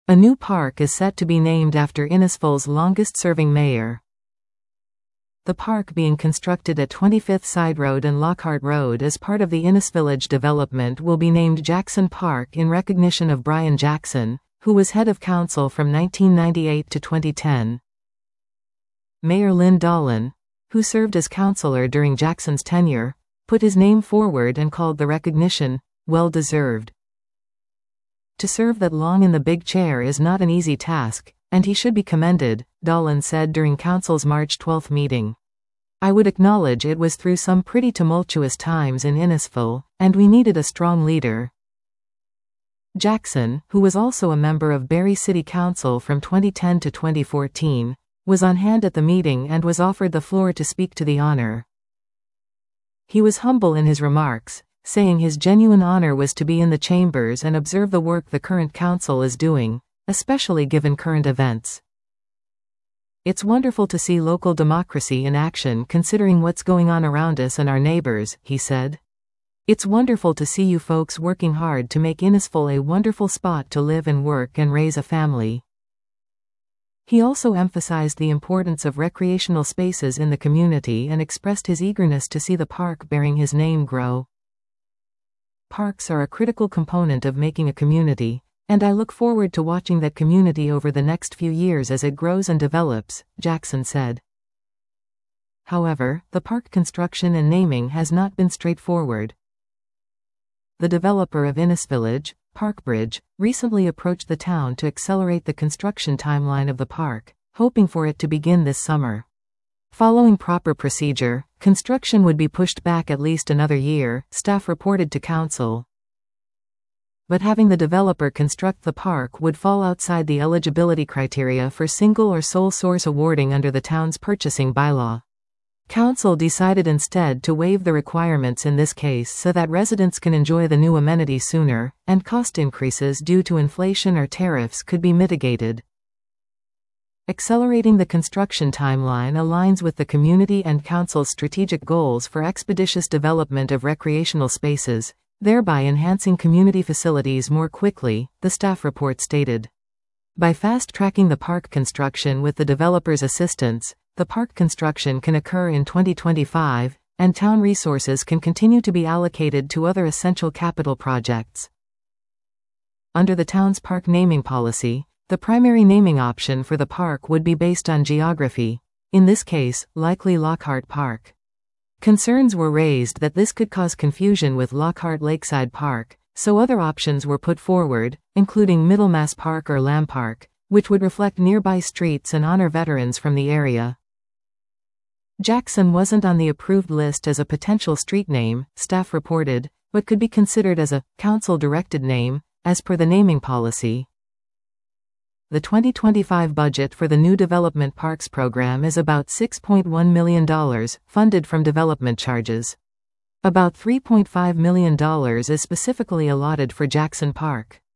A new park is set to be named after Innisfil's longest-serving mayor. The park being constructed at 25th Side Road and Lockhart Road as part of the Innisvillage development will be named Jackson Park in recognition of Brian Jackson, who was head of council from 1998 to 2010. Mayor Lynn Dolan, who served as councillor during Jackson's tenure, put his name forward and called the recognition well-deserved. To serve that long in the big chair is not an easy task, and he should be commended, Dolan said during council's March 12 meeting. I would acknowledge it was through some pretty tumultuous times in Innisfil, and we needed a strong leader. Jackson, who was also a member of Barrie City Council from 2010 to 2014, was on hand at the meeting and was offered the floor to speak to the honor. He was humble in his remarks, saying his genuine honor was to be in the chambers and observe the work the current council is doing, especially given current events. It's wonderful to see local democracy in action considering what's going on around us and our neighbors, he said. It's wonderful to see you folks working hard to make Innisfil a wonderful spot to live and work and raise a family. He also emphasized the importance of recreational spaces in the community and expressed his eagerness to see the park bearing his name grow. Parks are a critical component of making a community, and I look forward to watching that community over the next few years as it grows and develops, Jackson said. However, the park construction and naming has not been straightforward. The developer of Innisvillage, Parkbridge, recently approached the town to accelerate the construction timeline of the park, hoping for it to begin this summer. Following proper procedure, construction would be pushed back at least another year, staff reported to council. But having the developer construct the park would fall outside the eligibility criteria for single or sole source awarding under the town's purchasing bylaw. Council decided instead to waive the requirements in this case so that residents can enjoy the new amenity sooner, and cost increases due to inflation or tariffs could be mitigated. Accelerating the construction timeline aligns with the community and council's strategic goals for expeditious development of recreational spaces, thereby enhancing community facilities more quickly, the staff report stated. By fast-tracking the park construction with the developer's assistance, the park construction can occur in 2025, and town resources can continue to be allocated to other essential capital projects. Under the town's park naming policy, the primary naming option for the park would be based on geography, in this case, likely Lockhart Park. Concerns were raised that this could cause confusion with Lockhart Lakeside Park, so other options were put forward, including Middlemass Park or Lamb Park, which would reflect nearby streets and honor veterans from the area. Jackson wasn't on the approved list as a potential street name, staff reported, but could be considered as a council-directed name, as per the naming policy. The 2025 budget for the new Development Parks program is about $6.1 million, funded from development charges. About $3.5 million is specifically allotted for Jackson Park.